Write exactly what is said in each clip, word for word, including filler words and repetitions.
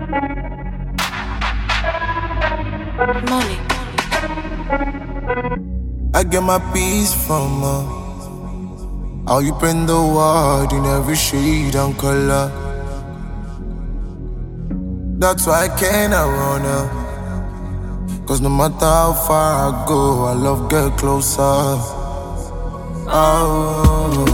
Money. I get my peace from her. How you print the word in every shade and color. That's why I cannot run her. Cause no matter how far I go, I love get closer. Oh,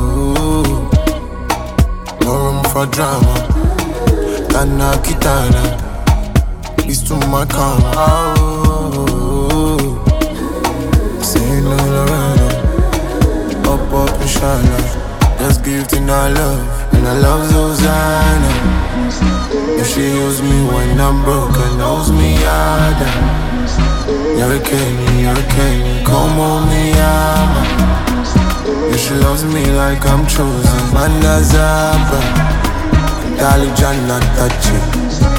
no room for drama. Tana kitana, it's too much karma. Oh, say no Lorena, up up inshallah. Just give to our love, and I love Zozana. If she use me when I'm broken, knows me harder. You're a Kenny, you're a Kenny, come on me, ama. If she loves me like I'm chosen, Manda Zaba, Dali Jannah touch it.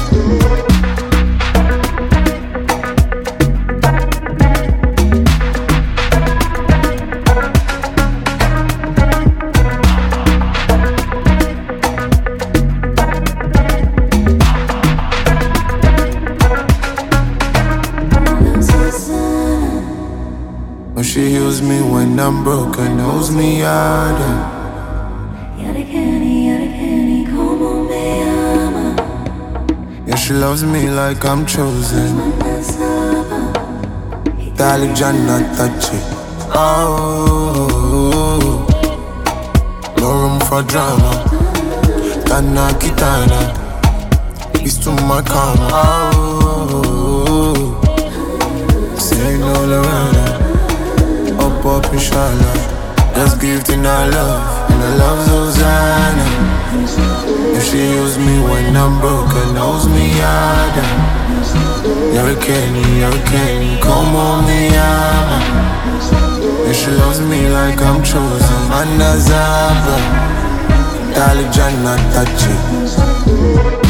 She heals me when I'm broken, knows me harder. Yada candy, yada candy, come on, me ama. Yeah, she loves me like I'm chosen. Dali Jannah touch it. Oh, no room for drama. Tana kitana, it's too much karma. Oh, say no Lorena. Up up inshallah. Just give to our love, and I love Zozana. If she use me when I'm broken, knows me harder. You're a Kenny, you're a Kenny, come on me, ama. If she loves me like I'm chosen, Manda Zaba, Dali Jannah touch it.